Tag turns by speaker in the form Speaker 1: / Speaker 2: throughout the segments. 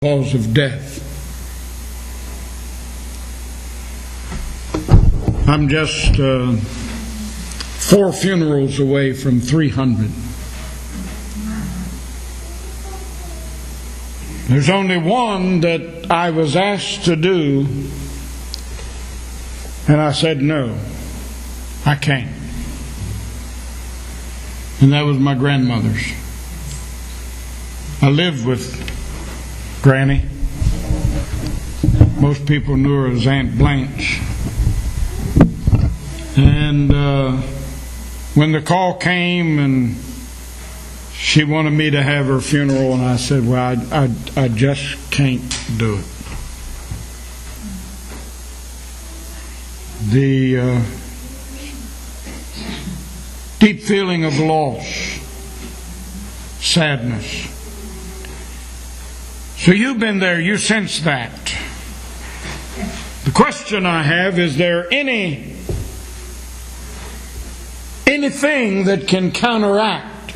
Speaker 1: cause of death. I'm just 4 funerals away from 300. There's only one that I was asked to do, and I said, no, I can't. And that was my grandmother's. I lived with Granny. Most people knew her as Aunt Blanche. And when the call came and she wanted me to have her funeral, and I said, well, I just can't do it. The deep feeling of loss, sadness. So you've been there, you sense that. The question I have, is there anything that can counteract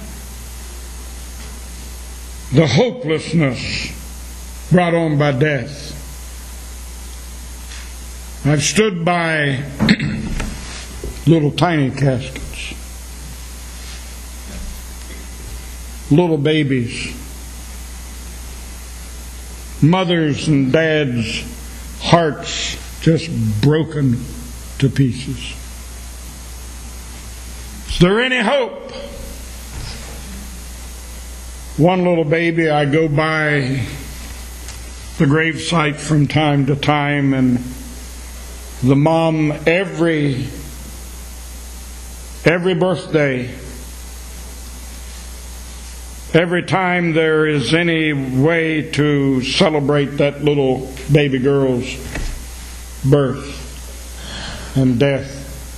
Speaker 1: the hopelessness brought on by death? I've stood by little tiny caskets, little babies, mothers and dads' hearts just broken to pieces. Is there any hope? One little baby, I go by the gravesite from time to time, and the mom every birthday, every time there is any way to celebrate that little baby girl's birth and death,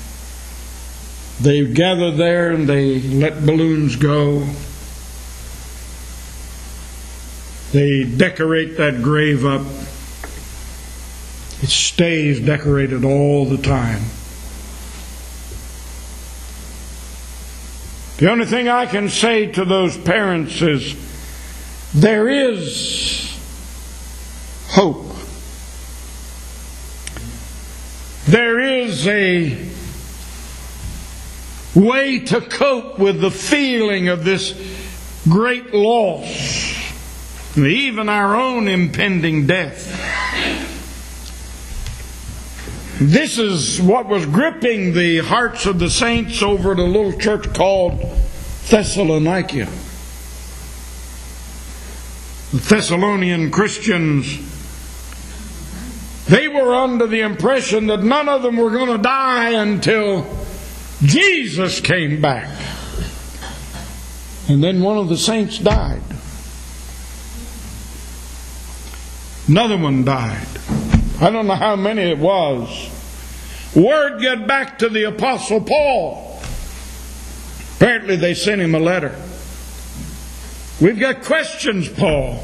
Speaker 1: they gather there and they let balloons go. They decorate that grave up. It stays decorated all the time. The only thing I can say to those parents is, there is hope. There is a way to cope with the feeling of this great loss, even our own impending death. This is what was gripping the hearts of the saints over at a little church called Thessalonica. The Thessalonian Christians, they were under the impression that none of them were going to die until Jesus came back. And then one of the saints died. Another one died. I don't know how many it was. Word got back to the Apostle Paul. Apparently they sent him a letter. We've got questions, Paul.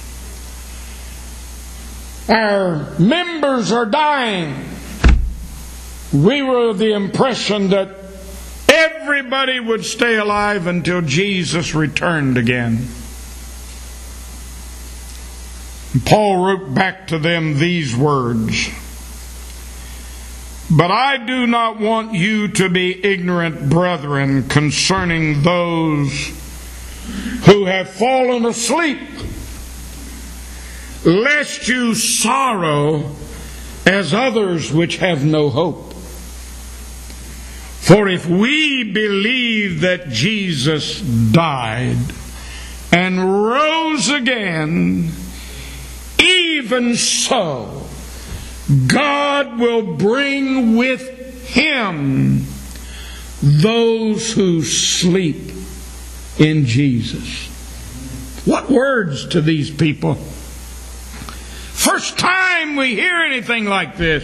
Speaker 1: Our members are dying. We were of the impression that everybody would stay alive until Jesus returned again. And Paul wrote back to them these words: but I do not want you to be ignorant, brethren, concerning those who have fallen asleep, lest you sorrow as others which have no hope. For if we believe that Jesus died and rose again, even so God will bring with Him those who sleep in Jesus. What words to these people. First time we hear anything like this.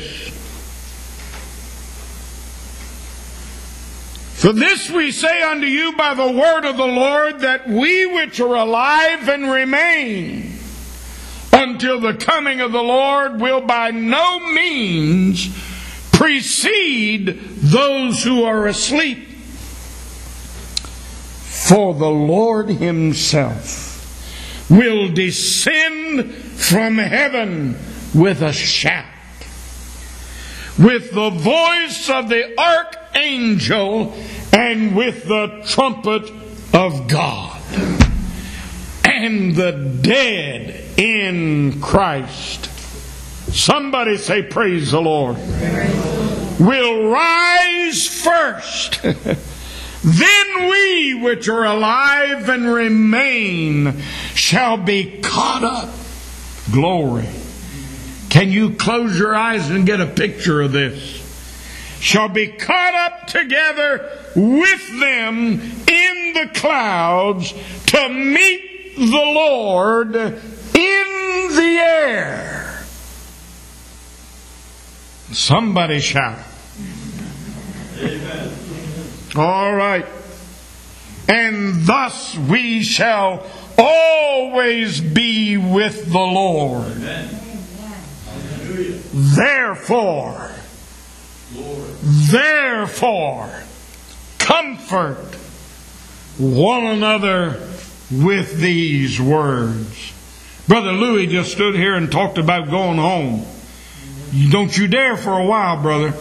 Speaker 1: For this we say unto you by the word of the Lord, that we which are alive and remain until the coming of the Lord will by no means precede those who are asleep. For the Lord Himself will descend from heaven with a shout, with the voice of the archangel, and with the trumpet of God. And the dead in Christ, somebody say praise the Lord, will rise first. Then we which are alive and remain shall be caught up. Glory. Can you close your eyes and get a picture of this? Shall be caught up together with them in the clouds to meet the Lord in the air. Somebody shout. Amen. All right. And thus we shall always be with the Lord. Amen. Therefore, comfort one another with these words. Brother Louis just stood here and talked about going home. Don't you dare for a while, brother.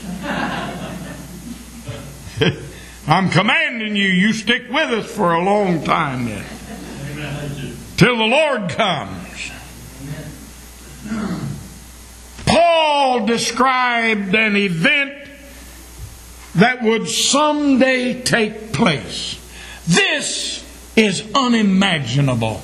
Speaker 1: I'm commanding you, you stick with us for a long time yet. Till the Lord comes. Paul described an event that would someday take place. This is unimaginable.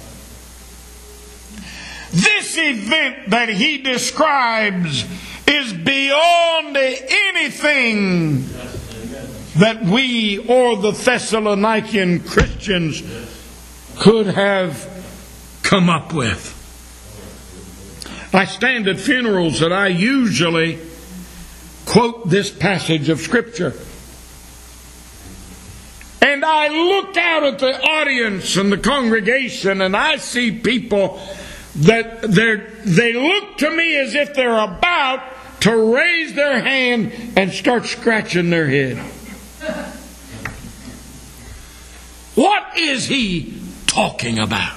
Speaker 1: This event that he describes is beyond anything that we or the Thessalonican Christians could have come up with. I stand at funerals and I usually quote this passage of Scripture. And I look out at the audience and the congregation and I see people that they look to me as if they're about to raise their hand and start scratching their head. What is he talking about?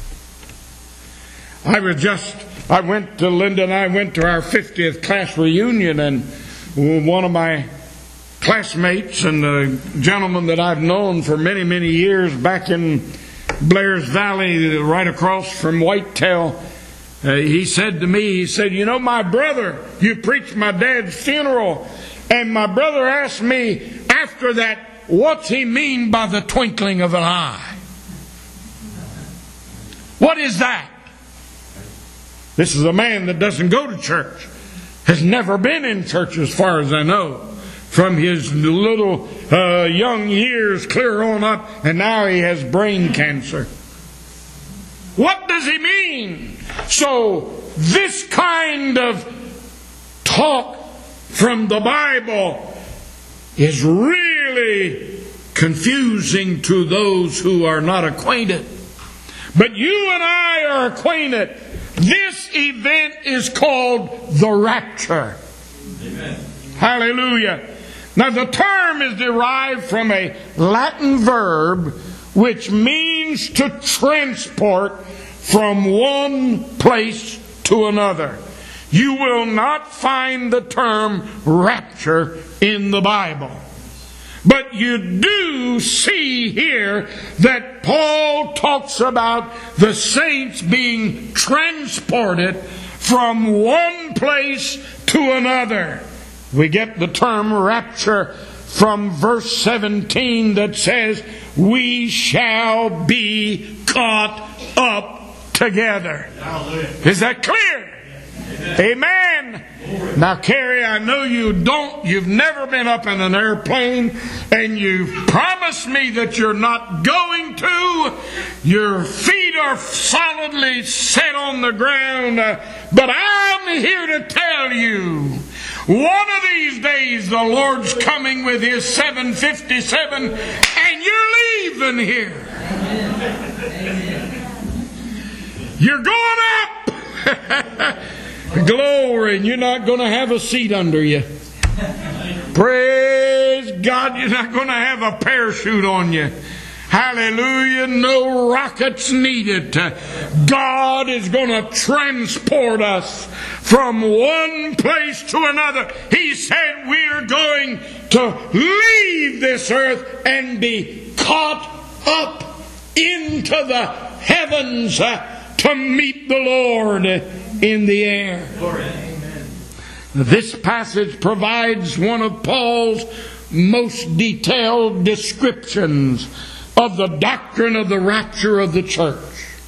Speaker 1: Linda and I went to our 50th class reunion, and one of my classmates and a gentleman that I've known for many, many years back in Blair's Valley, right across from Whitetail, he said to me, you know, my brother, you preached my dad's funeral, and my brother asked me after that, what's he mean by the twinkling of an eye? What is that? This is a man that doesn't go to church, has never been in church as far as I know, from his little young years clear on up, and now he has brain cancer. What does he mean? So this kind of talk from the Bible is really confusing to those who are not acquainted. But you and I are acquainted. This event is called the rapture. Amen. Hallelujah. Now the term is derived from a Latin verb which means to transport from one place to another. You will not find the term rapture in the Bible. But you do see here that Paul talks about the saints being transported from one place to another. We get the term rapture from verse 17 that says, we shall be caught up together. Is that clear? Amen. Now, Carrie, I know you've never been up in an airplane, and you've promised me that you're not going to. Your feet are solidly set on the ground, but I'm here to tell you, one of these days the Lord's coming with His 757, and you're leaving here. You're going up. Glory, and you're not going to have a seat under you. Praise God, you're not going to have a parachute on you. Hallelujah. No rockets needed. God is going to transport us from one place to another. He said we are going to leave this earth and be caught up into the heavens to meet the Lord in the air. Amen. This passage provides one of Paul's most detailed descriptions of the doctrine of the rapture of the church.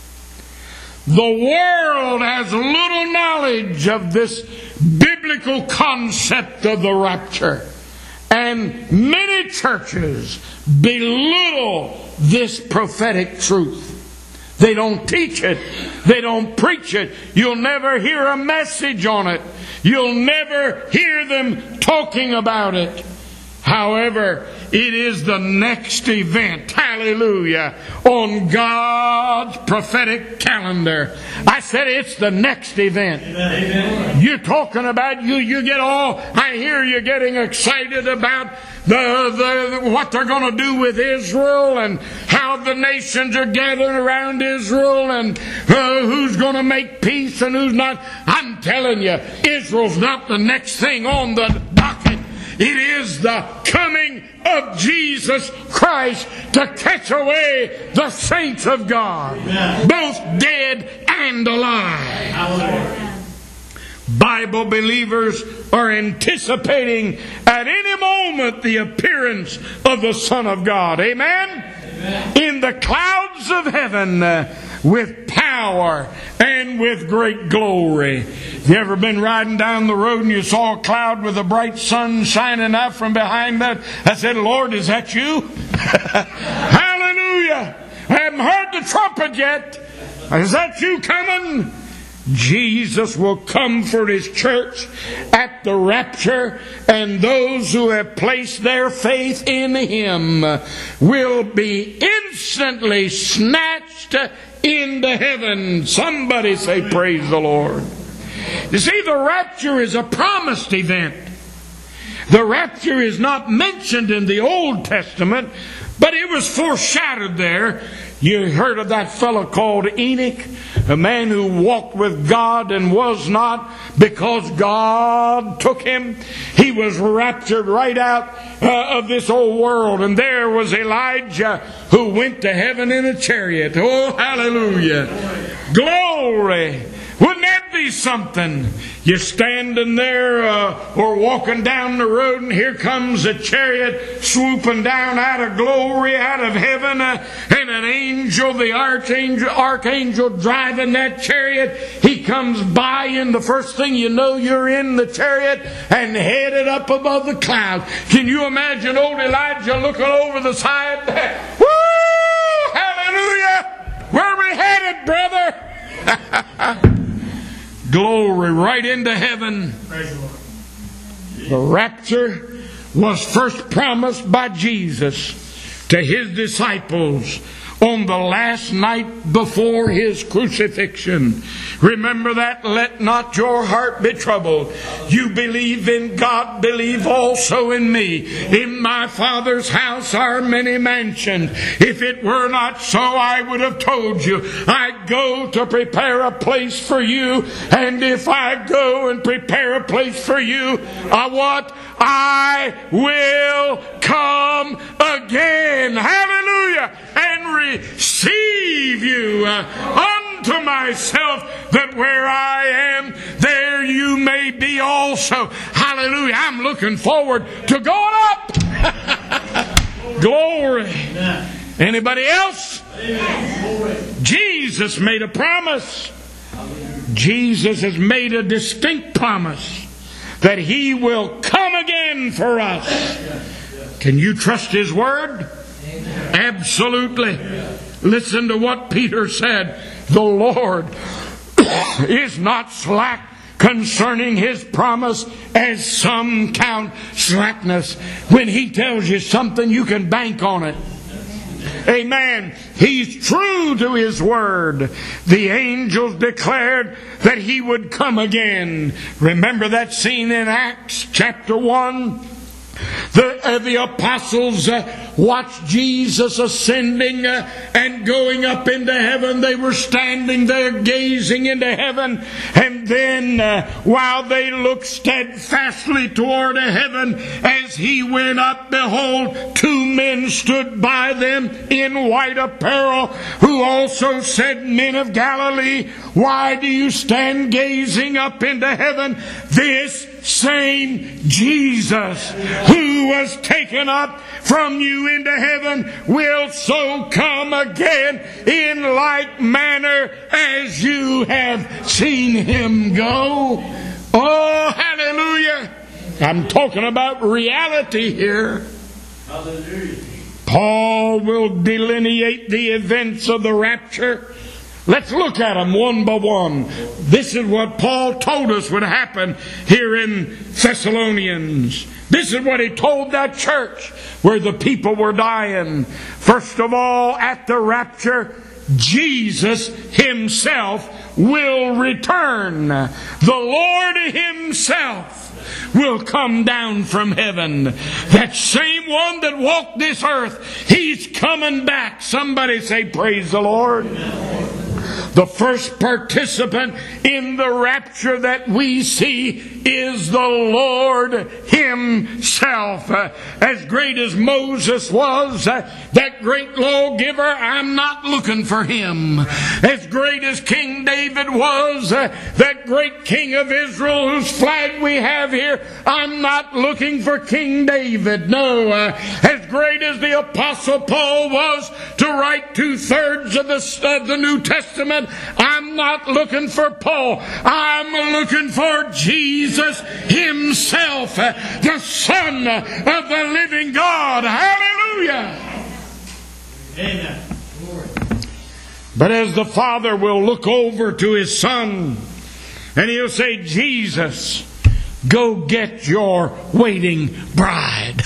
Speaker 1: The world has little knowledge of this biblical concept of the rapture. And many churches belittle this prophetic truth. They don't teach it. They don't preach it. You'll never hear a message on it. You'll never hear them talking about it. However, it is the next event, hallelujah, on God's prophetic calendar. I said it's the next event. Amen. You're talking about, you get all, I hear you getting excited about what they're going to do with Israel and how the nations are gathering around Israel and who's going to make peace and who's not. I'm telling you, Israel's not the next thing on the docket. It is the coming of Jesus Christ to catch away the saints of God, both dead and alive. Amen. Bible believers are anticipating at any moment the appearance of the Son of God. Amen? Amen. In the clouds of heaven with power and with great glory. You ever been riding down the road and you saw a cloud with a bright sun shining out from behind that? I said, Lord, is that you? Hallelujah! I haven't heard the trumpet yet. Is that you coming? Jesus will come for His church at the rapture, and those who have placed their faith in Him will be instantly snatched into heaven. Somebody say, praise the Lord. You see, the rapture is a promised event. The rapture is not mentioned in the Old Testament, but it was foreshadowed there. You heard of that fellow called Enoch, a man who walked with God and was not because God took him. He was raptured right out of this old world. And there was Elijah who went to heaven in a chariot. Oh, hallelujah. Glory. Wouldn't that be something? You're standing there or walking down the road, and here comes a chariot swooping down out of glory, out of heaven, and an angel, the archangel driving that chariot. He comes by, and the first thing you know, you're in the chariot and headed up above the clouds. Can you imagine old Elijah looking over the side? Woo! Hallelujah! Where are we headed, brother? Glory, right into heaven. The rapture was first promised by Jesus to His disciples on the last night before His crucifixion. Remember that. Let not your heart be troubled. You believe in God, believe also in me. In my Father's house are many mansions. If it were not so, I would have told you. I go to prepare a place for you. And if I go and prepare a place for you, I will come again. Hallelujah. And receive you unto myself, that where I am, there you may be also. Hallelujah. I'm looking forward to going up. Glory. Anybody else? Jesus made a promise. Jesus has made a distinct promise that He will come again for us. Can you trust His word? Absolutely. Listen to what Peter said. The Lord is not slack concerning His promise, as some count slackness. When He tells you something, you can bank on it. Amen. He's true to His word. The angels declared that He would come again. Remember that scene in Acts chapter 1? The apostles watched Jesus ascending and going up into heaven. They were standing there gazing into heaven. And then while they looked steadfastly toward heaven as he went up, behold, two men stood by them in white apparel, who also said, Men of Galilee, why do you stand gazing up into heaven? This same Jesus who was taken up from you into heaven will so come again in like manner as you have seen him go. Oh, hallelujah. I'm talking about reality here. Hallelujah. Paul will delineate the events of the rapture. Let's look at them one by one. This is what Paul told us would happen here in Thessalonians. This is what he told that church where the people were dying. First of all, at the rapture, Jesus himself will return. The Lord himself will come down from heaven. That same one that walked this earth, he's coming back. Somebody say, praise the Lord. The first participant in the rapture that we see is the Lord himself. As great as Moses was, that great lawgiver, I'm not looking for him. As great as King David was, that great king of Israel whose flag we have here, I'm not looking for King David. No. As great as the Apostle Paul was to write 2/3 of the New Testament, I'm not looking for Paul. I'm looking for Jesus himself, the Son of the living God. Hallelujah. Amen. But as the Father will look over to his Son and he'll say, Jesus, go get your waiting bride.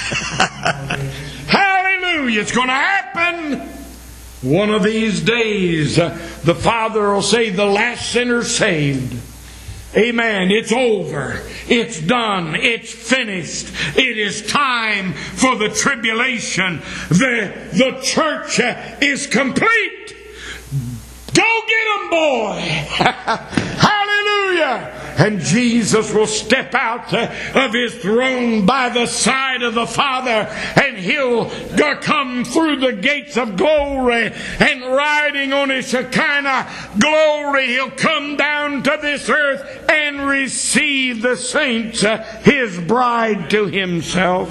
Speaker 1: Hallelujah. It's going to happen. One of these days, the Father will say, the last sinner saved. Amen. It's over. It's done. It's finished. It is time for the tribulation. The church is complete. Go get them, boy. Hallelujah. And Jesus will step out of his throne by the side of the Father, and he'll come through the gates of glory, and riding on his Shekinah glory, he'll come down to this earth and receive the saints, his bride, to himself.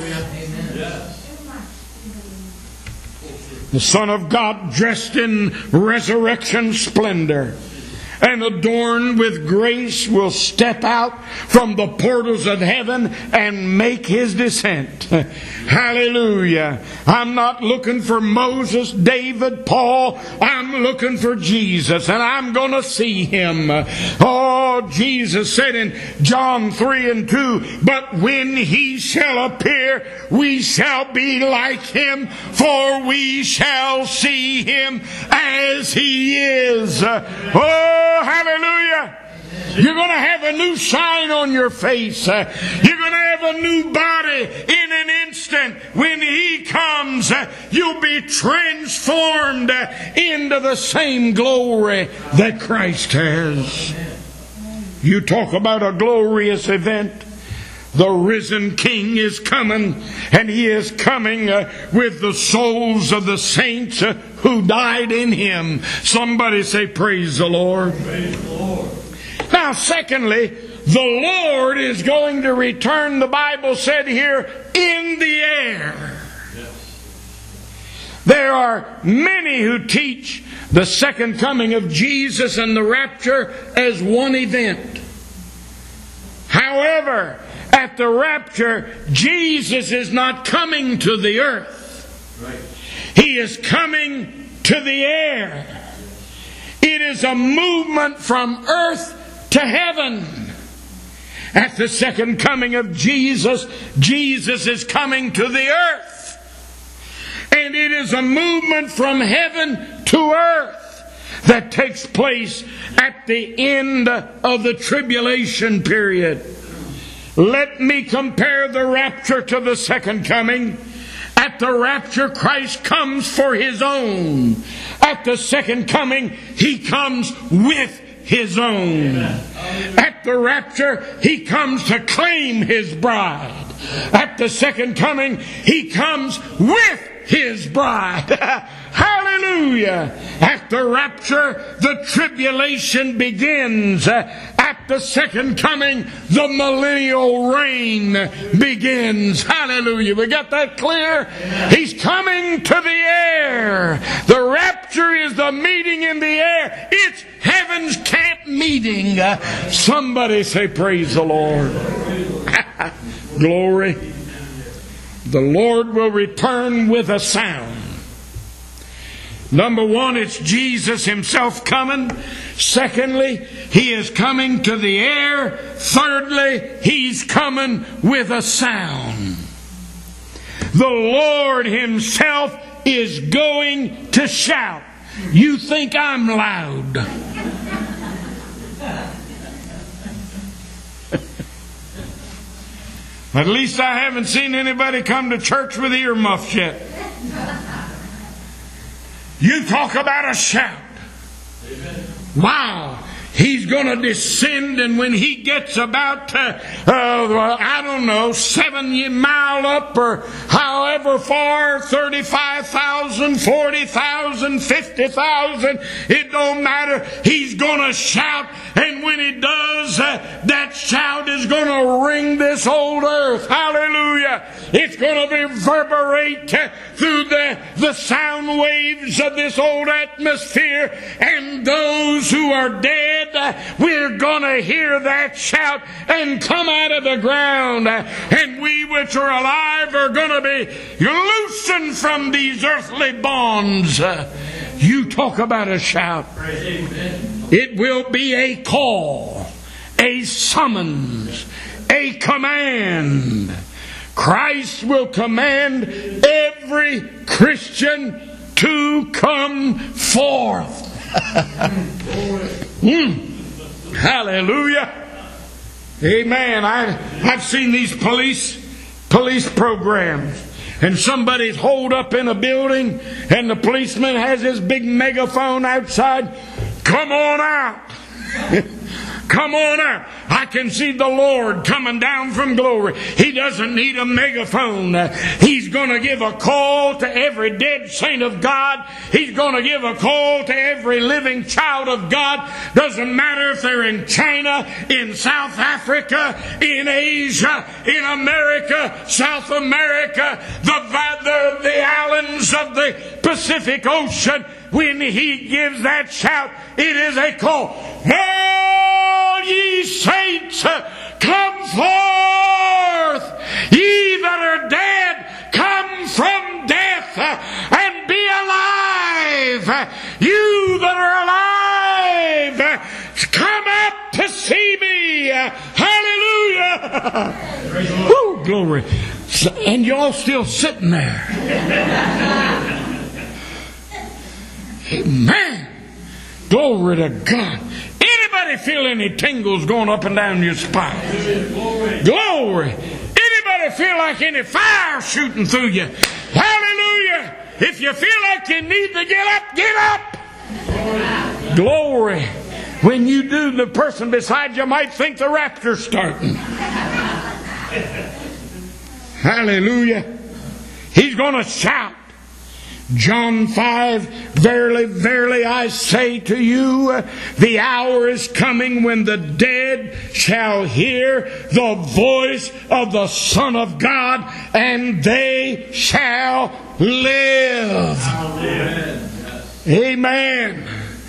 Speaker 1: The Son of God, dressed in resurrection splendor and adorned with grace, will step out from the portals of heaven and make his descent. Hallelujah. I'm not looking for Moses, David, Paul. I'm looking for Jesus, and I'm going to see him. Oh, Jesus said in John 3:2, but when he shall appear, we shall be like him, for we shall see him as he is. Oh, hallelujah. You're going to have a new shine on your face. You're going to have a new body in an instant. When he comes, you'll be transformed into the same glory that Christ has. You talk about a glorious event. The risen King is coming, and he is coming with the souls of the saints who died in him. Somebody say, praise the Lord. Praise the Lord. Now, secondly, the Lord is going to return, the Bible said here, in the air. There are many who teach the second coming of Jesus and the rapture as one event. However, at the rapture, Jesus is not coming to the earth. Right. He is coming to the air. It is a movement from earth to heaven. At the second coming of Jesus, Jesus is coming to the earth. And it is a movement from heaven to earth that takes place at the end of the tribulation period. Let me compare the rapture to the second coming. At the rapture, Christ comes for His own. At the second coming, He comes with His own. At the rapture, He comes to claim His bride. At the second coming, He comes with His bride. Hallelujah! At the rapture, the tribulation begins. At the second coming, the millennial reign begins. Hallelujah! We got that clear? He's coming to the air. The rapture is the meeting in the air. It's heaven's camp meeting. Somebody say, praise the Lord. Glory. The Lord will return with a sound. Number one, it's Jesus Himself coming. Secondly, He is coming to the air. Thirdly, He's coming with a sound. The Lord Himself is going to shout. You think I'm loud? At least I haven't seen anybody come to church with earmuffs yet. You talk about a shout. Amen. Wow. He's going to descend, and when He gets about, 7 mile up or however far, 35,000, 40,000, 50,000, it don't matter. He's going to shout, and when He does, that shout is going to ring this old earth. Hallelujah. It's going to reverberate through the sound waves of this old atmosphere, and those who are dead, we're going to hear that shout and come out of the ground. And we which are alive are going to be loosened from these earthly bonds. You talk about a shout. It will be a call, a summons, a command. Christ will command every Christian to come forth. Hallelujah. Amen. I've seen these police programs, and somebody's holed up in a building, and the policeman has his big megaphone outside. Come on out. Come on out. I can see the Lord coming down from glory. He doesn't need a megaphone. He's going to give a call to every dead saint of God. He's going to give a call to every living child of God. Doesn't matter if they're in China, in South Africa, in Asia, in America, South America, the islands of the Pacific Ocean. When He gives that shout, it is a call. All ye saints, come forth. Ye that are dead, come from death and be alive. You that are alive, come up to see me. Hallelujah. Woo, glory. And y'all still sitting there. Amen. Glory to God. Anybody feel any tingles going up and down your spine? Glory. Anybody feel like any fire shooting through you? Hallelujah. If you feel like you need to get up. Glory. When you do, the person beside you might think the rapture's starting. Hallelujah. He's going to shout. John 5, verily, verily, I say to you, the hour is coming when the dead shall hear the voice of the Son of God, and they shall live. Amen.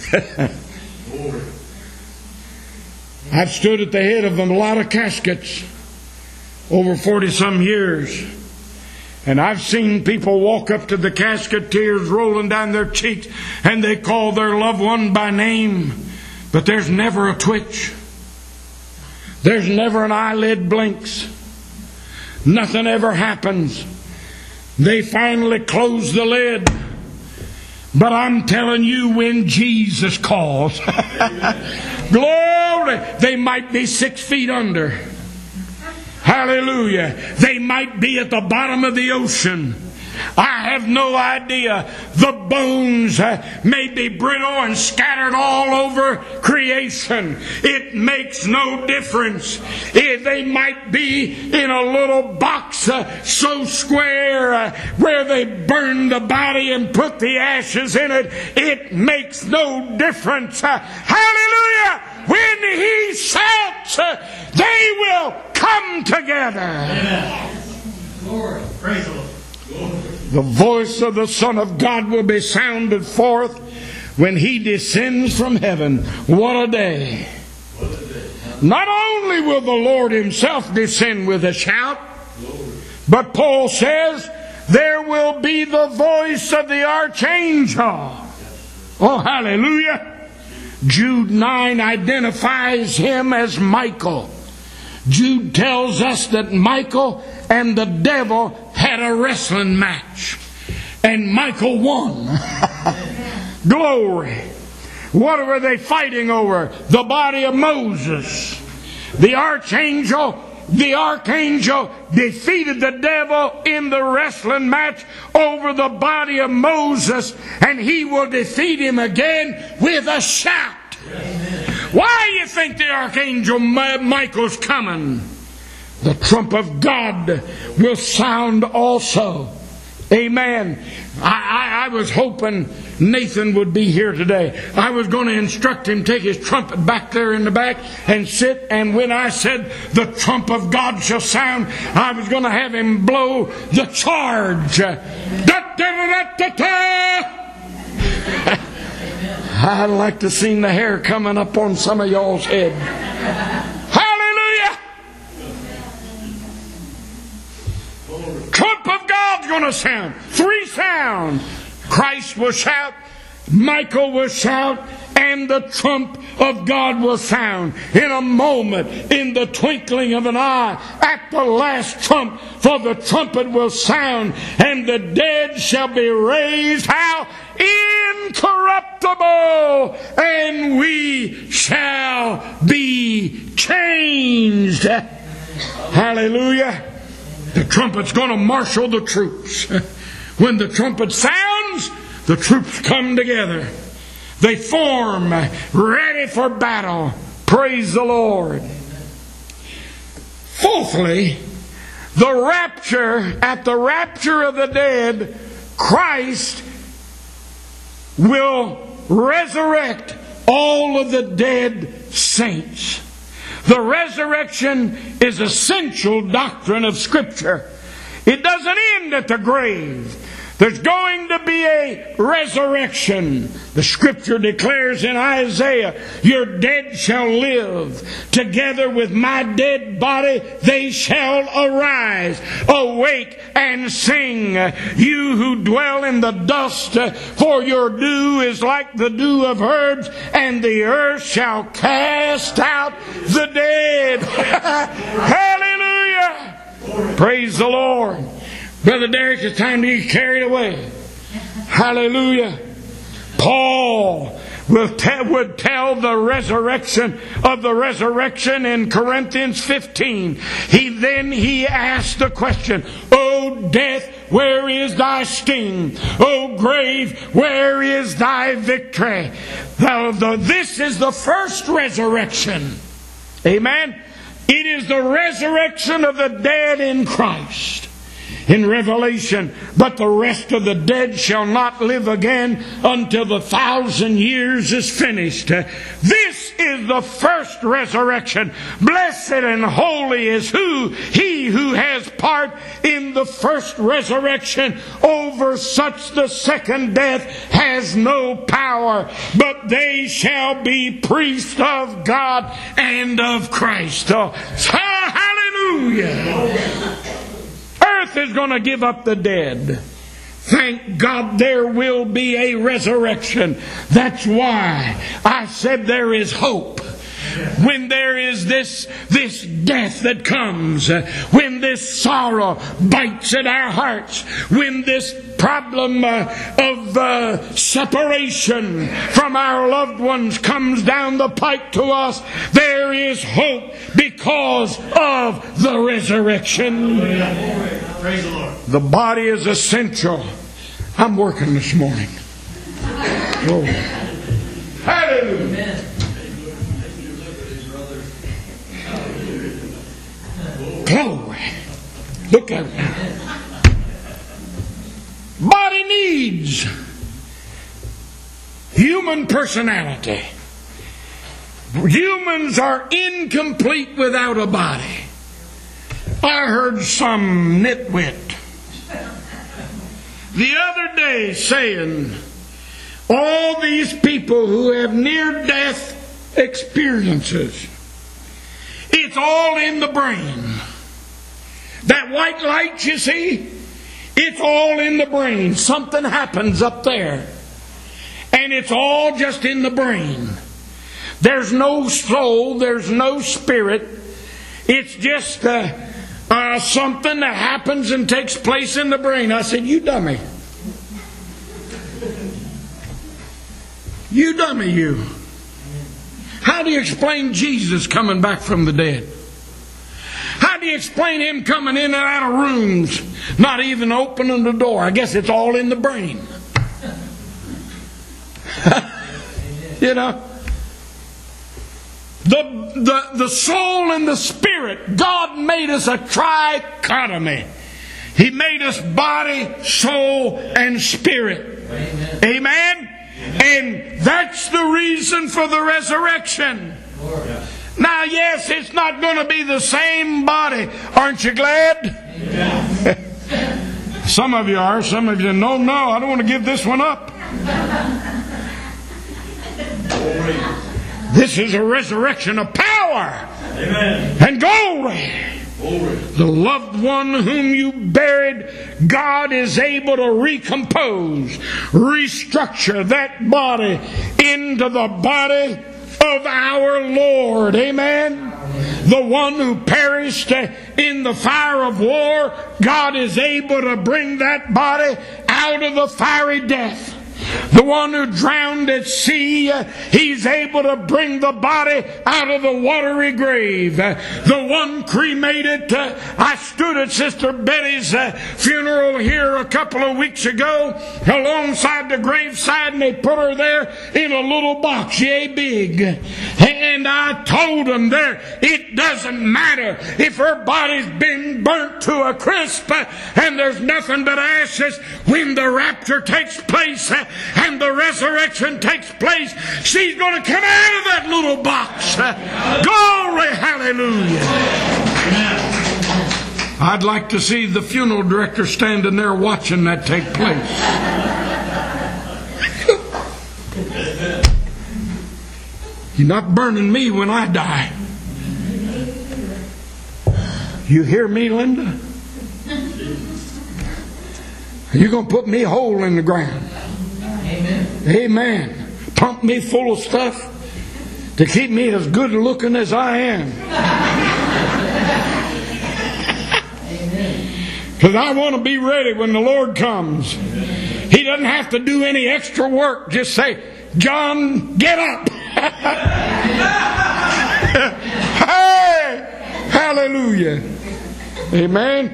Speaker 1: I've stood at the head of a lot of caskets over 40-some years. And I've seen people walk up to the casket, tears rolling down their cheeks, and they call their loved one by name. But there's never a twitch. There's never an eyelid blinks. Nothing ever happens. They finally close the lid. But I'm telling you, when Jesus calls, glory, they might be 6 feet under. Hallelujah. They might be at the bottom of the ocean. I have no idea. The bones may be brittle and scattered all over creation. It makes no difference. They might be in a little box so square where they burn the body and put the ashes in it. It makes no difference. Hallelujah! When He shouts, they will come together.
Speaker 2: Amen. Lord, praise the Lord.
Speaker 1: The voice of the Son of God will be sounded forth when He descends from heaven. What a day! Not only will the Lord Himself descend with a shout, but Paul says there will be the voice of the archangel. Oh, hallelujah! Jude 9 identifies him as Michael. Jude tells us that Michael and the devil had a wrestling match. And Michael won. Glory. What were they fighting over? The body of Moses. The archangel defeated the devil in the wrestling match over the body of Moses. And he will defeat him again with a shout. Why do you think the archangel Michael's coming? The trump of God will sound also. Amen. I was hoping Nathan would be here today. I was going to instruct him take his trumpet back there in the back and sit. And when I said the trump of God shall sound, I was going to have him blow the charge. I'd like to see the hair coming up on some of y'all's head. Hallelujah! Trump of God's going to sound. 3 sounds. Christ will shout, Michael will shout, and the trump of God will sound. In a moment, in the twinkling of an eye, at the last trump, for the trumpet will sound, and the dead shall be raised. How? Incorruptible, and we shall be changed. Hallelujah. The trumpet's going to marshal the troops. When the trumpet sounds, the troops come together. They form, ready for battle. Praise the Lord. Fourthly, at the rapture of the dead, Christ will resurrect all of the dead saints. The resurrection is essential doctrine of Scripture. It doesn't end at the grave. There's going to be a resurrection. The Scripture declares in Isaiah, your dead shall live. Together with my dead body they shall arise. Awake and sing, you who dwell in the dust, for your dew is like the dew of herbs, and the earth shall cast out the dead. Hallelujah! Praise the Lord. Brother Derek, it's time to get carried away. Hallelujah. Paul would tell the resurrection in Corinthians 15. He asked the question, O death, where is thy sting? O grave, where is thy victory? This is the first resurrection. Amen. It is the resurrection of the dead in Christ. In Revelation, but the rest of the dead shall not live again until the 1,000 years is finished. This is the first resurrection. Blessed and holy is he who has part in the first resurrection. Over such the second death has no power, but they shall be priests of God and of Christ. Hallelujah! Earth is going to give up the dead. Thank God there will be a resurrection. That's why I said there is hope. When there is this death that comes, when this sorrow bites at our hearts, when this problem of separation from our loved ones comes down the pike to us, there is hope, because because of the resurrection.
Speaker 2: Praise the Lord.
Speaker 1: The body is essential. I'm working this morning. Oh. Hallelujah. Glory. Look at it. Body needs human personality. Humans are incomplete without a body. I heard some nitwit the other day saying all these people who have near-death experiences, it's all in the brain. That white light you see, it's all in the brain. Something happens up there. And it's all just in the brain. There's no soul, there's no spirit. It's just something that happens and takes place in the brain. I said, you dummy. You dummy, you. How do you explain Jesus coming back from the dead? How do you explain Him coming in and out of rooms, not even opening the door? I guess it's all in the brain. You know, the soul and the spirit. God made us a trichotomy. He made us body, soul, and spirit. Amen. Amen? And that's the reason for the resurrection. Now, yes, it's not going to be the same body. Aren't you glad? Some of you are. Some of you, no, I don't want to give this one up. This is a resurrection of power. Amen. And glory. The loved one whom you buried, God is able to recompose, restructure that body into the body of our Lord. Amen. The one who perished in the fire of war, God is able to bring that body out of the fiery death. The one who drowned at sea, He's able to bring the body out of the watery grave. The one cremated, I stood at Sister Betty's funeral here a couple of weeks ago alongside the graveside, and they put her there in a little box, yay big. And I told them there, it doesn't matter if her body's been burnt to a crisp and there's nothing but ashes. When the rapture takes place and the resurrection takes place, she's going to come out of that little box. Glory, hallelujah. I'd like to see the funeral director standing there watching that take place. You're not burning me when I die. You hear me, Linda? You're going to put me whole in the ground. Amen. Amen. Pump me full of stuff to keep me as good looking as I am. Because I want to be ready when the Lord comes. He doesn't have to do any extra work. Just say, John, get up. Hey! Hallelujah. Amen.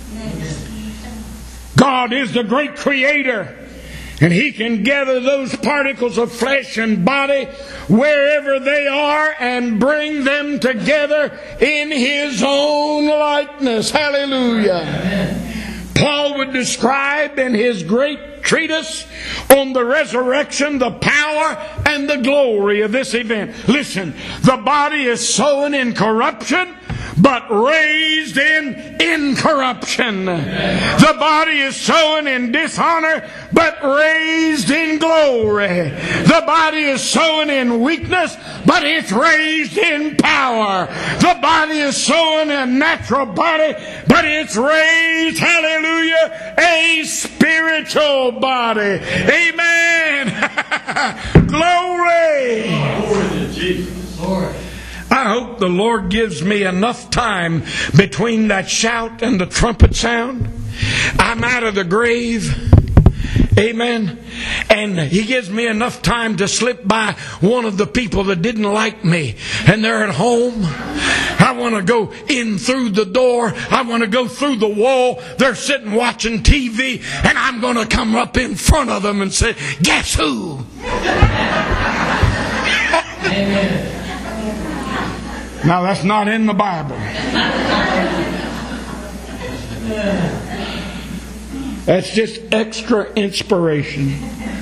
Speaker 1: God is the great creator. And He can gather those particles of flesh and body wherever they are and bring them together in His own likeness. Hallelujah. Amen. Paul would describe in his great treatise on the resurrection the power and the glory of this event. Listen, the body is sown in corruption, but raised in incorruption. The body is sown in dishonor, but raised in glory. The body is sown in weakness, but it's raised in power. The body is sown a natural body, but it's raised, hallelujah, a spiritual body. Amen. Glory.
Speaker 2: Glory to Jesus. Lord.
Speaker 1: I hope the Lord gives me enough time between that shout and the trumpet sound. I'm out of the grave. Amen. And He gives me enough time to slip by one of the people that didn't like me, and they're at home. I want to go in through the door. I want to go through the wall. They're sitting watching TV, and I'm going to come up in front of them and say, guess who?
Speaker 2: Amen.
Speaker 1: Now, that's not in the Bible. That's just extra inspiration.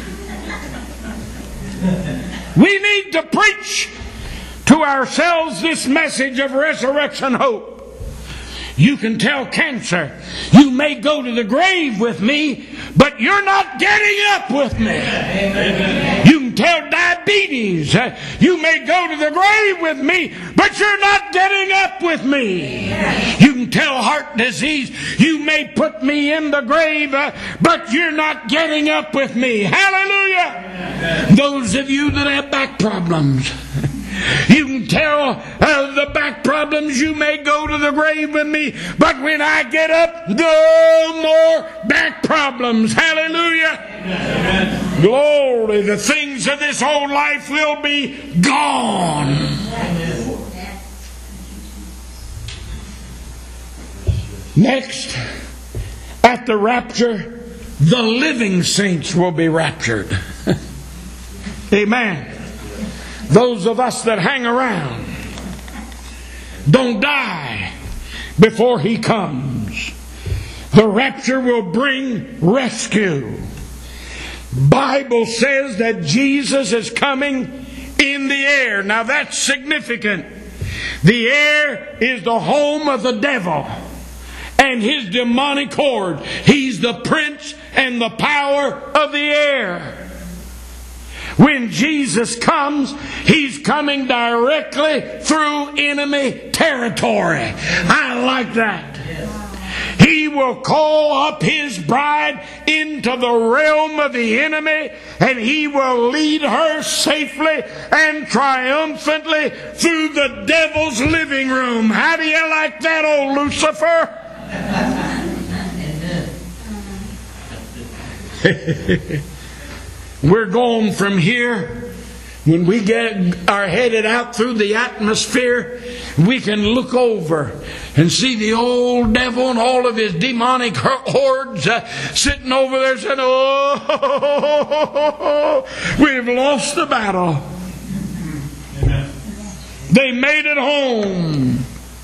Speaker 1: We need to preach to ourselves this message of resurrection hope. You can tell cancer, you may go to the grave with me, but you're not getting up with me. Amen. You can tell diabetes, you may go to the grave with me, but you're not getting up with me. You can tell heart disease, you may put me in the grave, but you're not getting up with me. Hallelujah. Amen. Those of you that have back problems, you can tell the back problems, you may go to the grave with me, but when I get up, no more back problems. Hallelujah. Amen. Glory. The things of this old life will be gone. Amen. Next, at the rapture, the living saints will be raptured. Amen. Those of us that hang around don't die before He comes. The rapture will bring rescue. Bible says that Jesus is coming in the air. Now that's significant. The air is the home of the devil and his demonic horde. He's the prince and the power of the air. When Jesus comes, He's coming directly through enemy territory. I like that. He will call up His bride into the realm of the enemy, and He will lead her safely and triumphantly through the devil's living room. How do you like that, old Lucifer? We're going from here. When we are headed out through the atmosphere, we can look over and see the old devil and all of his demonic hordes sitting over there saying, oh, we've lost the battle. Amen. They made it home.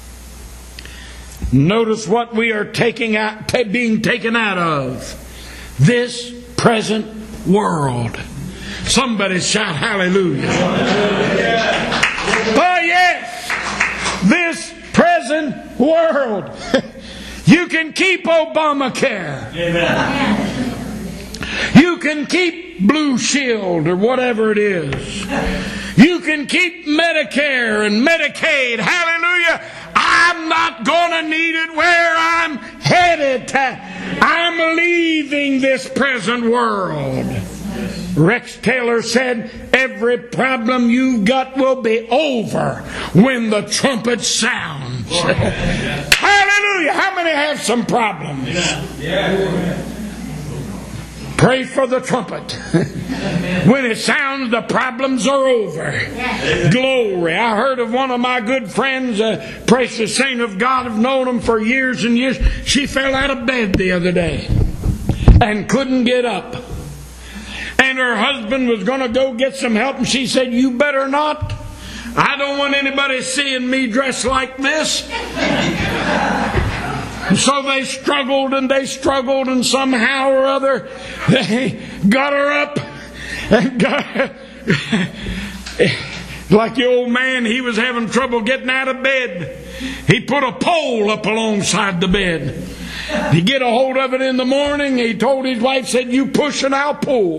Speaker 1: Notice what we are being taken out of. This present world. Somebody shout hallelujah. Oh yes, this present world. You can keep Obamacare. Amen. You can keep Blue Shield or whatever it is. You can keep Medicare and Medicaid. Hallelujah. I'm not going to need it where I'm headed. I'm leaving this present world. Rex Taylor said, every problem you've got will be over when the trumpet sounds. Hallelujah. How many have some problems? Yeah. Pray for the trumpet. When it sounds, the problems are over. Glory. I heard of one of my good friends, a precious saint of God. I've known him for years and years. She fell out of bed the other day and couldn't get up. And her husband was going to go get some help, and she said, you better not. I don't want anybody seeing me dressed like this. And so they struggled, and somehow or other they got her up and got her. Like the old man, he was having trouble getting out of bed. He put a pole up alongside the bed. He get a hold of it in the morning. He told his wife, said, you push and I'll pull.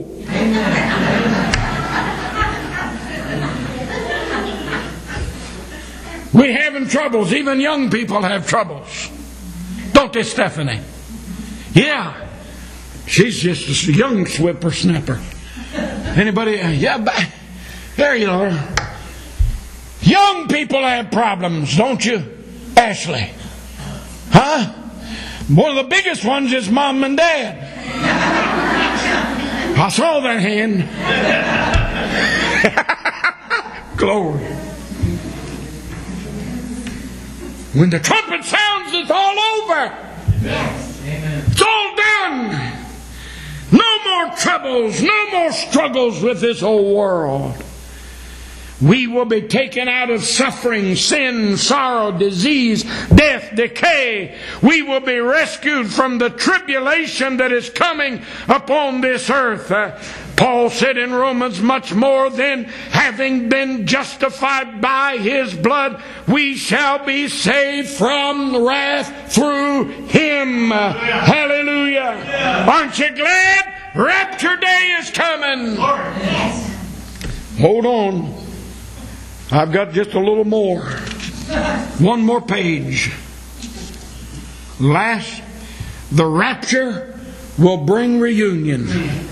Speaker 1: We're having troubles. Even young people have troubles. Don't they, Stephanie? Yeah. She's just a young whippersnapper. Anybody? Yeah, there you are. Young people have problems, don't you, Ashley? Huh? One of the biggest ones is mom and dad. I saw that hand. Glory. When the trumpet sounds, it's all over. It's all done. No more troubles, no more struggles with this old world. We will be taken out of suffering, sin, sorrow, disease, death, decay. We will be rescued from the tribulation that is coming upon this earth. Paul said in Romans, much more than having been justified by His blood, we shall be saved from wrath through Him. Hallelujah. Aren't you glad? Rapture day is coming. Hold on. I've got just a little more. One more page. Last, the rapture will bring reunion.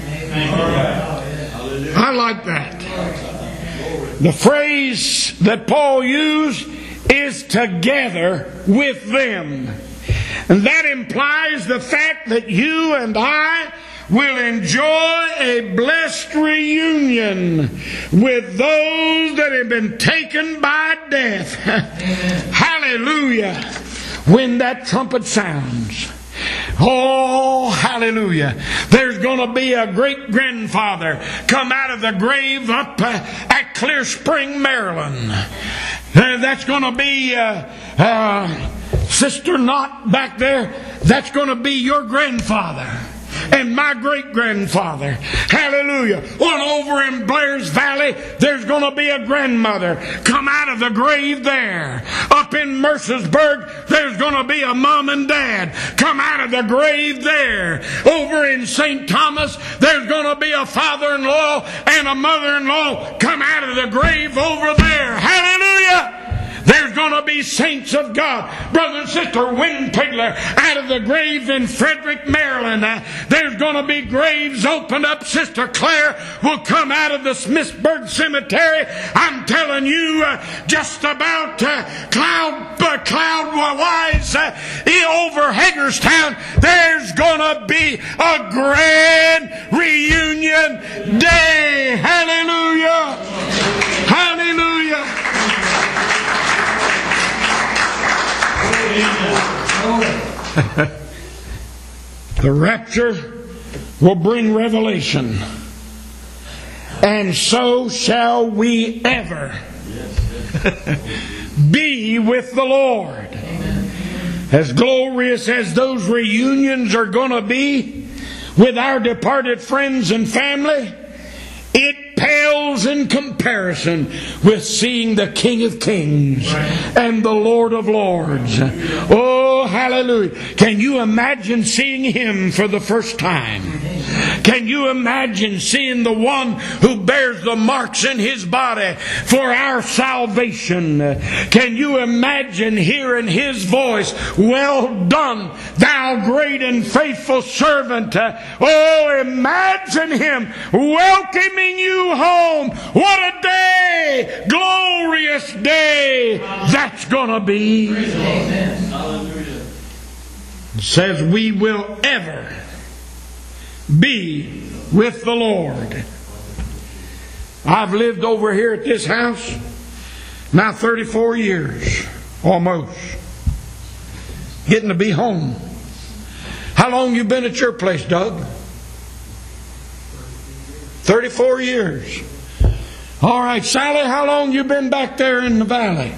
Speaker 1: I like that. The phrase that Paul used is together with them. And that implies the fact that you and I will enjoy a blessed reunion with those that have been taken by death. Hallelujah. When that trumpet sounds. Oh, hallelujah. There's going to be a great-grandfather come out of the grave up at Clear Spring, Maryland. That's going to be Sister Knott back there. That's going to be your grandfather. And my great-grandfather. Hallelujah. On over in Blair's Valley, there's going to be a grandmother come out of the grave there. Up in Mercersburg, there's going to be a mom and dad come out of the grave there. Over in St. Thomas, there's going to be a father-in-law and a mother-in-law come out of the grave over there. Hallelujah. There's going to be saints of God. Brother and Sister Winpigler out of the grave in Frederick, Maryland. There's going to be graves opened up. Sister Claire will come out of the Smithsburg Cemetery. I'm telling you, just about cloud-wise over Hagerstown, there's going to be a grand reunion day. Hallelujah! Hallelujah! The rapture will bring revelation. And so shall we ever be with the Lord. As glorious as those reunions are going to be with our departed friends and family, it pales in comparison with seeing the King of Kings and the Lord of Lords. Oh, hallelujah. Can you imagine seeing Him for the first time? Can you imagine seeing the one who bears the marks in His body for our salvation? Can you imagine hearing His voice, "Well done, thou great and faithful servant"? Oh, imagine Him welcoming you home. What a day! Glorious day that's going to be. Hallelujah. It says we will ever be with the Lord. I've lived over here at this house now 34 years, almost. Getting to be home. How long you been at your place, Doug? 34 years. All right, Sally, how long you been back there in the valley?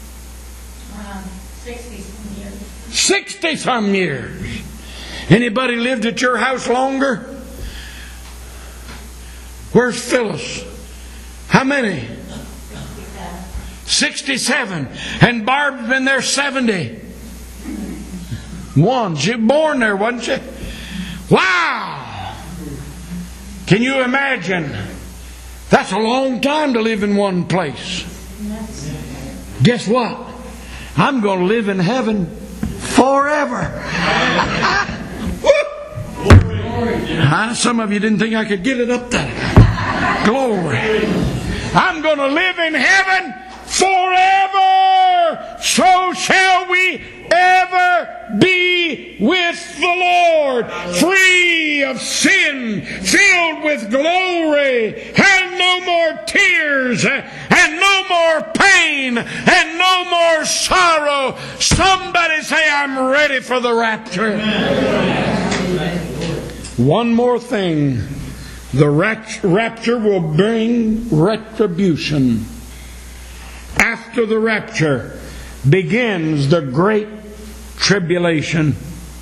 Speaker 3: 60-some years.
Speaker 1: 60-some years. Anybody lived at your house longer? Where's Phyllis? How many? 67. And Barb's been there 70. One. She was born there, wasn't she? Wow! Can you imagine? That's a long time to live in one place. Guess what? I'm going to live in heaven forever. Some of you didn't think I could get it up there. Glory. I'm going to live in heaven forever. So shall we ever be with the Lord, free of sin, filled with glory, and no more tears, and no more pain, and no more sorrow. I'm ready for the rapture. One more thing. The rapture will bring retribution. After the rapture begins the great tribulation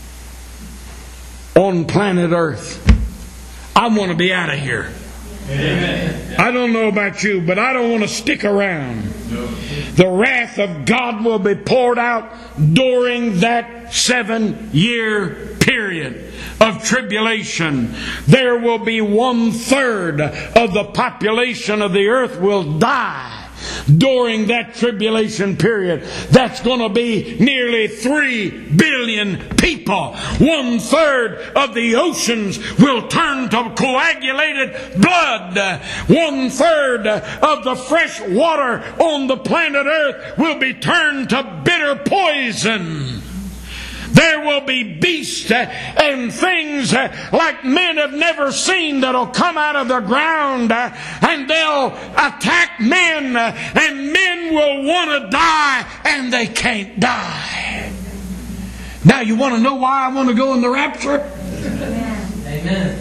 Speaker 1: on planet Earth. I want to be out of here. Amen. I don't know about you, but I don't want to stick around. No. The wrath of God will be poured out during that 7-year period of tribulation. There will be 1/3 of the population of the earth will die during that tribulation period. That's going to be nearly 3 billion people. 1/3 of the oceans will turn to coagulated blood. 1/3 of the fresh water on the planet Earth will be turned to bitter poison. There will be beasts and things like men have never seen that'll come out of the ground and they'll attack men, and men will want to die and they can't die. Now you want to know why I want to go in the rapture? Amen.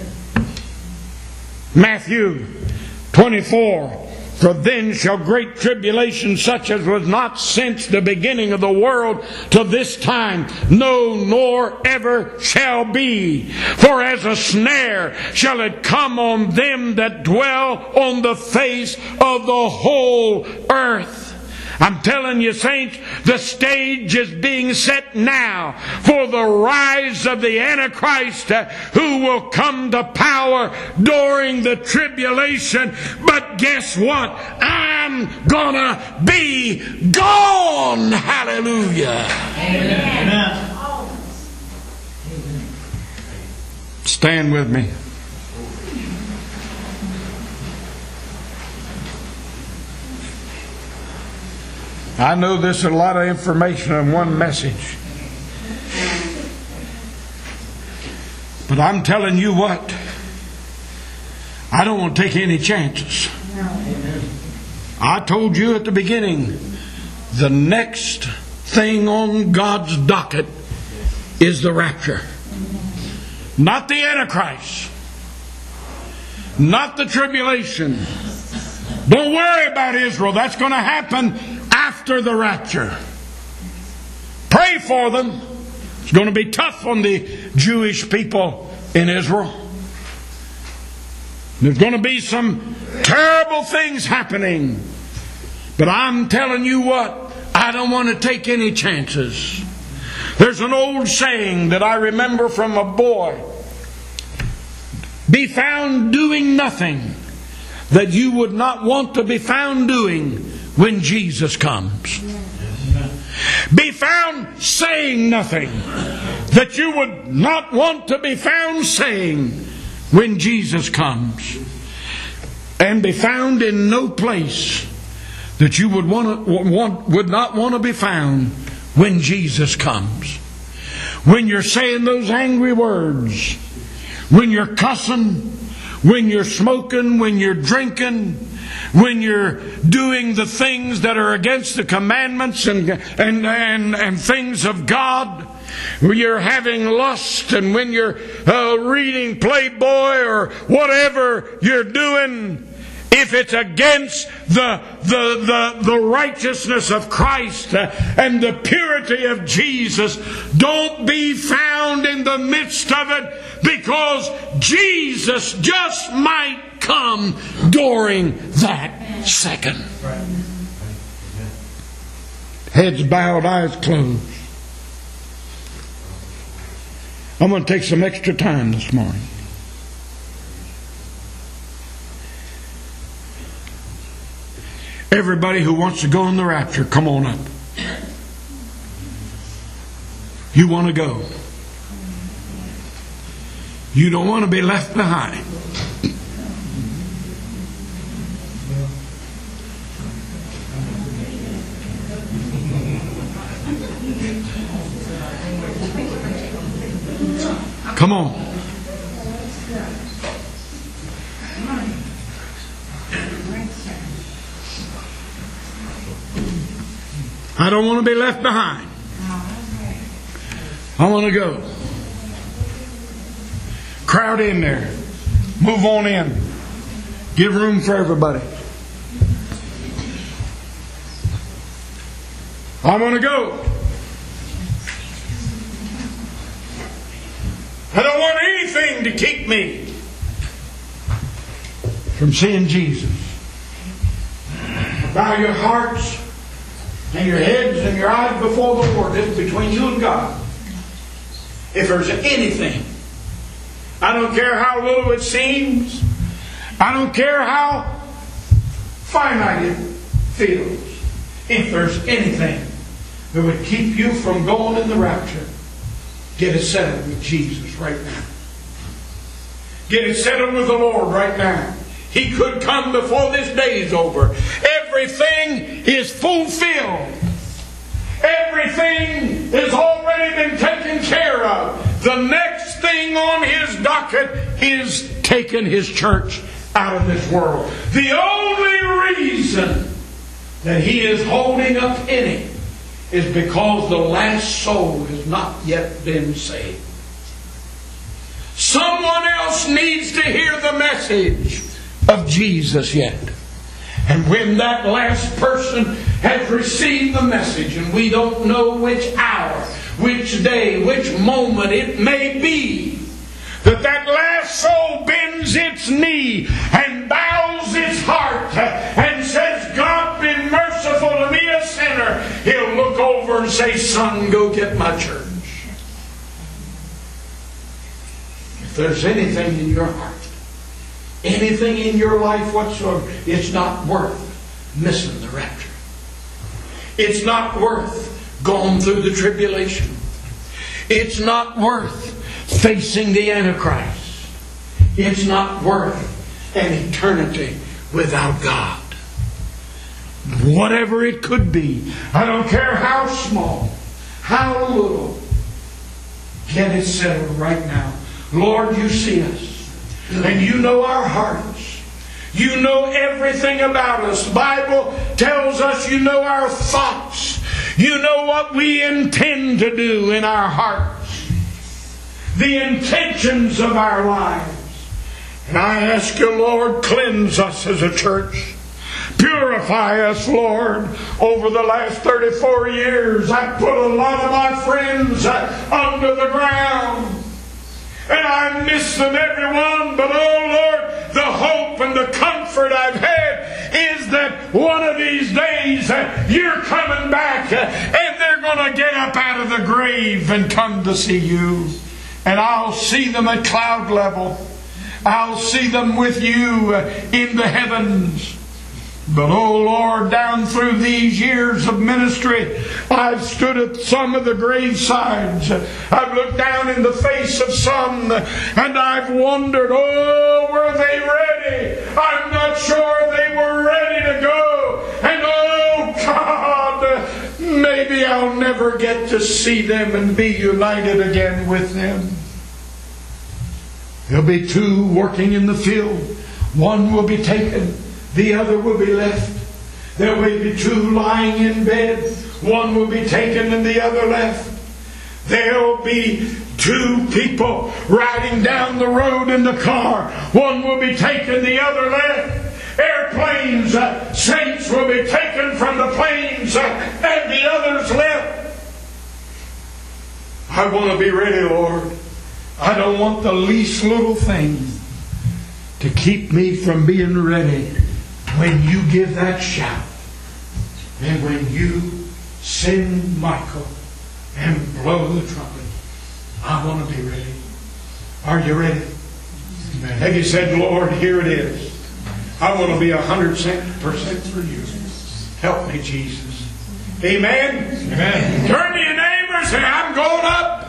Speaker 1: Matthew 24. For then shall great tribulation, such as was not since the beginning of the world to this time, no, nor ever shall be. For as a snare shall it come on them that dwell on the face of the whole earth. I'm telling you, saints, the stage is being set now for the rise of the Antichrist, who will come to power during the tribulation. But guess what? I'm gonna be gone. Hallelujah. Amen. Stand with me. I know this is a lot of information in one message. But I'm telling you what, I don't want to take any chances. I told you at the beginning, the next thing on God's docket is the rapture. Not the Antichrist. Not the tribulation. Don't worry about Israel. That's going to happen after the rapture. Pray for them. It's going to be tough on the Jewish people in Israel. There's going to be some terrible things happening. But I'm telling you what, I don't want to take any chances. There's an old saying that I remember from a boy. Be found doing nothing that you would not want to be found doing when Jesus comes. Be found saying nothing that you would not want to be found saying when Jesus comes. And be found in no place that you would not want to be found when Jesus comes. When you're saying those angry words, when you're cussing, when you're smoking, when you're drinking, when you're doing the things that are against the commandments and things of God, when you're having lust, and when you're reading Playboy or whatever you're doing, if it's against the righteousness of Christ and the purity of Jesus, don't be found in the midst of it, because Jesus just might come during that second. Heads bowed, eyes closed. I'm going to take some extra time this morning. Everybody who wants to go in the rapture, come on up. You want to go. You don't want to be left behind. Come on. I don't want to be left behind. I want to go. Crowd in there. Move on in. Give room for everybody. I want to go. I don't want anything to keep me from seeing Jesus. Bow your hearts and your heads and your eyes before the Lord. This is between you and God. If there's anything, I don't care how little it seems, I don't care how finite it feels, if there's anything that would keep you from going in the rapture, get it settled with Jesus right now. Get it settled with the Lord right now. He could come before this day is over. Everything is fulfilled. Everything has already been taken care of. The next thing on His docket is taking His church out of this world. The only reason that He is holding up any is because the last soul has not yet been saved. Someone else needs to hear the message of Jesus yet. And when that last person has received the message, and we don't know which hour, which day, which moment it may be, that last soul bends its knee and bows its heart and says, God, be merciful to me, a sinner. He'll look over and say, son, go get my church. If there's anything in your heart, anything in your life whatsoever, it's not worth missing the rapture. It's not worth going through the tribulation. It's not worth facing the Antichrist. It's not worth an eternity without God. Whatever it could be, I don't care how small, how little, get it settled right now. Lord, you see us. And you know our hearts. You know everything about us. The Bible tells us you know our thoughts. You know what we intend to do in our hearts. The intentions of our lives. And I ask you, Lord, cleanse us as a church. Purify us, Lord. Over the last 34 years, I put a lot of my friends under the ground. And I miss them, everyone. But oh Lord, the hope and the comfort I've had is that one of these days you're coming back and they're going to get up out of the grave and come to see you. And I'll see them at cloud level. I'll see them with you in the heavens. But oh Lord, down through these years of ministry, I've stood at some of the gravesides. I've looked down in the face of some and I've wondered, oh, were they ready? I'm not sure they were ready to go. And oh God, maybe I'll never get to see them and be united again with them. There'll be two working in the field. One will be taken. The other will be left. There will be two lying in bed. One will be taken and the other left. There'll be two people riding down the road in the car. One will be taken, the other left. Airplanes, saints will be taken from the planes and the others left. I want to be ready, Lord. I don't want the least little thing to keep me from being ready when you give that shout and when you send Michael and blow the trumpet. I want to be ready. Are you ready? Amen. Have you said, Lord, here it is. I want to be 100% for you. Help me, Jesus. Amen? Amen. Turn to your neighbor and say, I'm going up.